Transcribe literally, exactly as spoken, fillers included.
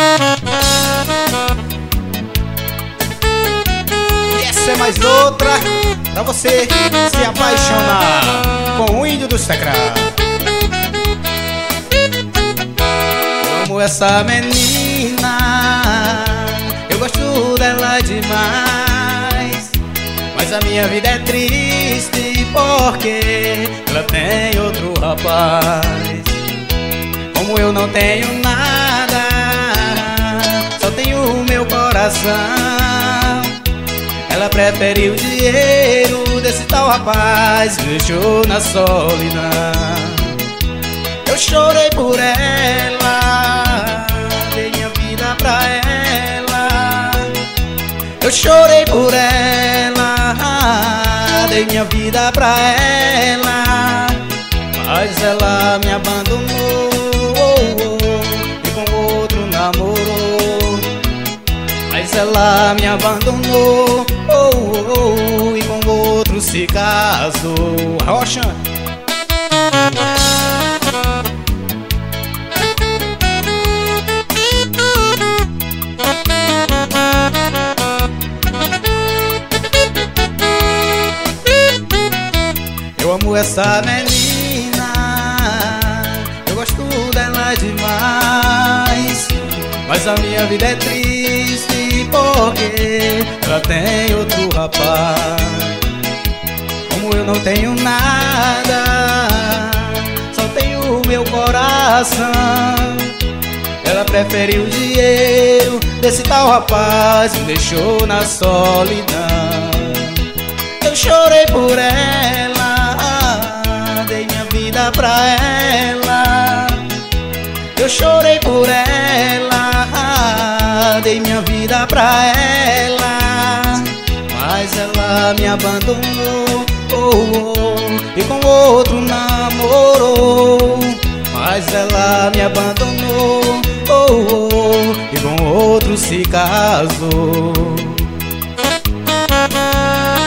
E essa é mais outra pra você se apaixonar com o índio dos teclados. Eu amo essa menina, eu gosto dela demais, mas a minha vida é triste porque ela tem outro rapaz. Como eu não tenho nada, só tenho o meu coração, ela prefere o dinheiro desse tal rapaz, me deixou na solidão. Eu chorei por ela, dei minha vida pra ela. Eu chorei por ela, dei minha vida pra ela, mas ela me abandonou e com outro namorou. Mas ela me abandonou e com outro se casou. Rocha. Eu amo essa menina, eu gosto dela demais, mas a minha vida é triste porque ela tem outro rapaz. Como eu não tenho nada, só tenho o meu coração, ela prefere o dinheiro desse tal rapaz, me deixou na solidão. Eu chorei por ela, dei minha vida pra ela. Eu chorei por ela, dei minha vida pra ela, mas ela me abandonou oh, oh, e com outro namorou. Mas ela me abandonou oh, oh, e com outro se casou.